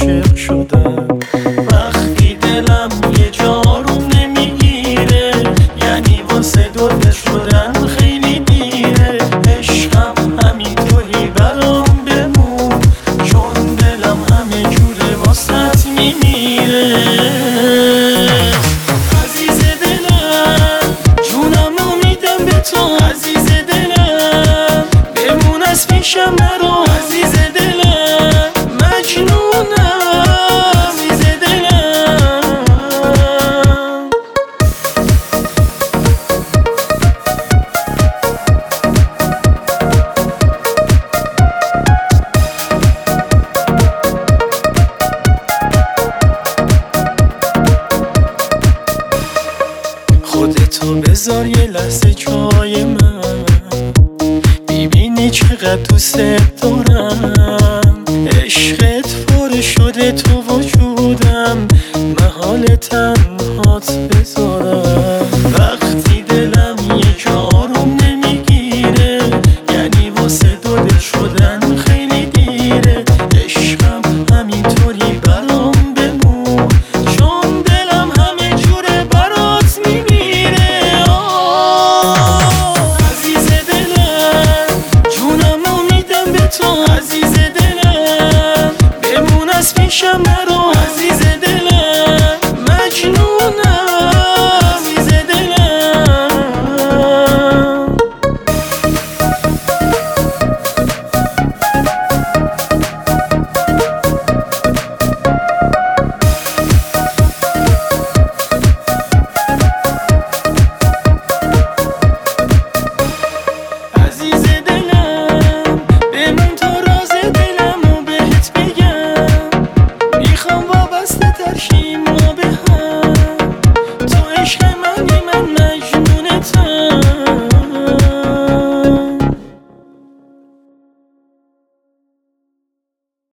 عاشق شدم. وقتی دلم یه جا رو نمیگیره، یعنی واسه دوتا شدن خیلی دیره. عشقم همینطوری برام بمون، چون دلم همه جوره واسط میمیره. عزیز دلم جونم رو میدم به تو، عزیز دلم بمون از پیشم نرو. عزیز دلم مجنونم، عزیز دلم. خودتو بذار یه لحظه جای من، ببینی چقدر دوست دارم. عشقت پر شده تو وجودم، محال تنهات بذارم. وقتی دلم یه جا رو نمیگیره، یعنی واسه دو دل شدن خیلی دیره. عشقم همینطوری برام بمون، چون دلم همه جوره برات میمیره. عزیز دلم جونم رو میدم به تو، عزیز دلم بمون از پیشم